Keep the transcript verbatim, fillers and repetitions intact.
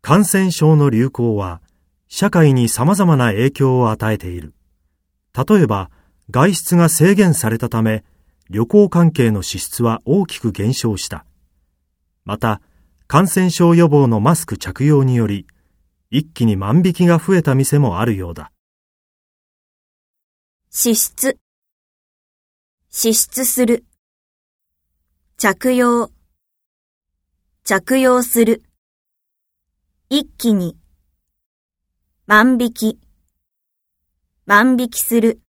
感染症の流行は社会に様々な影響を与えている。例えば、外出が制限されたため、旅行関係の支出は大きく減少した。また、感染症予防のマスク着用により、一気に万引きが増えた店もあるようだ。 支出、支出する、着用、着用する、一気に、万引き、万引きする。